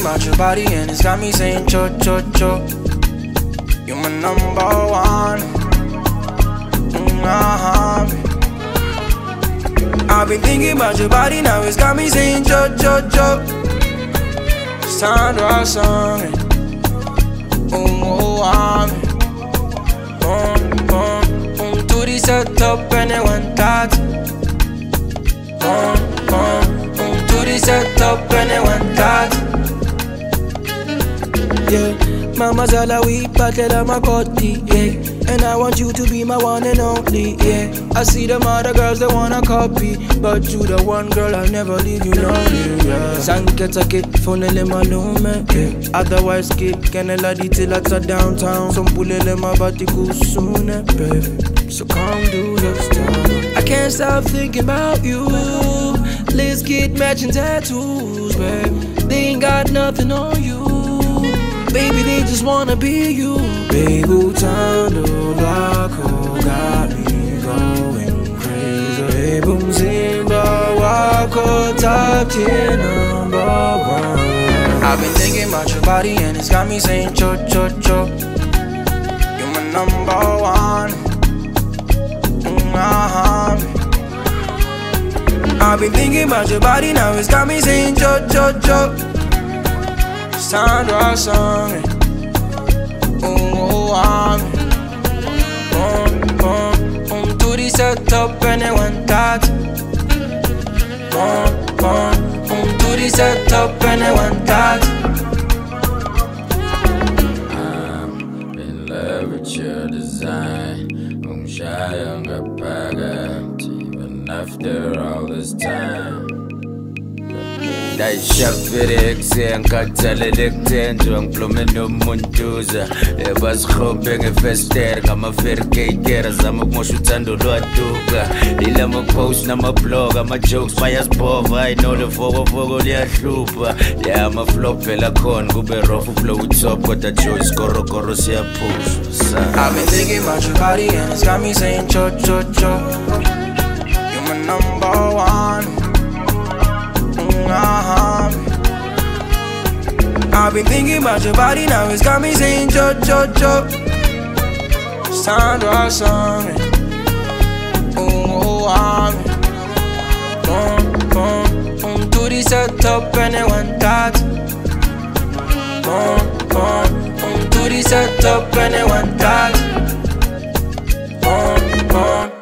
about your body and it's got me saying cho cho cho. You're my number one. I've been thinking about your body, now it's got me saying cho cho cho. It's time to write something. To the set up and they want that. To the set up and they want that. Yeah, mama's all a week, but I'm a cutty, yeah. And I want you to be my one and only, yeah. I see them other girls that wanna copy, but you the one girl I'll never leave you lonely, yeah. Sanketake, phonele malume, yeah. Otherwise, kid, canela di till at a downtown. Some pulele mabati kusune, baby. So come do your stuff. I can't stop thinking about you. Let's get matching tattoos, baby. They ain't got nothing on you. Baby, they just wanna be you. Baby, Tando Lako got me going crazy. Baby, Zimba Wako top 10 number one. I've been thinking about your body and it's got me saying cho cho cho. You're my number one. I've been thinking about your body, now it's got me saying cho cho cho. It's time to write something. To the set up and they want that. To the set up and they want that. I'm in love with your design. I'm shy on the pageant, even after all this time. Dayishafirek sengikhathalele kuthenjwa ngiplume nomuntuza ebasikhombe ngefester ngama-fairgater zama ukumosha uthando lwaduka lila ma-post nama-blog ama-jokes bayasibhova I know levokovoko liyahlupha ya ama-flop phela khona kube rough uflow utop kodwa joy isikorokoro siyaphusha. I've been thinking about your body and it's got me saying cho cho cho. You're my number one. I've been thinking about your body, now it's got me saying cho cho cho. It's time to write something. To the set up and they want that. To the set up and they want that.